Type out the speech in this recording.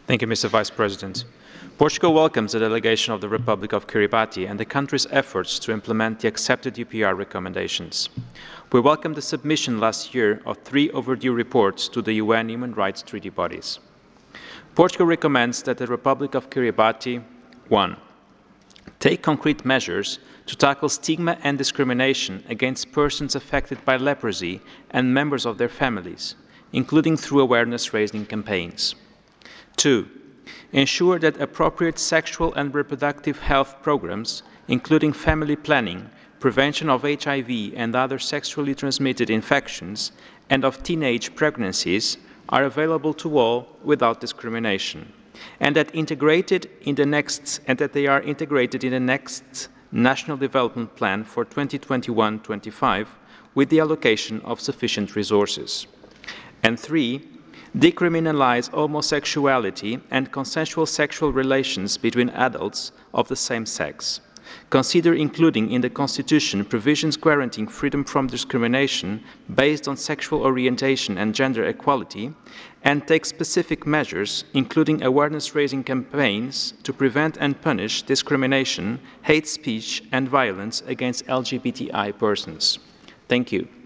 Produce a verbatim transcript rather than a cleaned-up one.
Thank you, Mister Vice President. Portugal welcomes the delegation of the Republic of Kiribati and the country's efforts to implement the accepted U P R recommendations. We welcome the submission last year of three overdue reports to the U N Human Rights Treaty bodies. Portugal recommends that the Republic of Kiribati, one, take concrete measures to tackle stigma and discrimination against persons affected by leprosy and members of their families, including through awareness-raising campaigns. Two, ensure that appropriate sexual and reproductive health programs, including family planning, prevention of H I V and other sexually transmitted infections, and of teenage pregnancies, are available to all without discrimination, and that integrated in the next and that they are integrated in the next National Development Plan for twenty twenty-one to twenty-five with the allocation of sufficient resources. And three, decriminalize homosexuality and consensual sexual relations between adults of the same sex. Consider including in the Constitution provisions guaranteeing freedom from discrimination based on sexual orientation and gender equality, and take specific measures, including awareness-raising campaigns to prevent and punish discrimination, hate speech and violence against L G B T I persons. Thank you.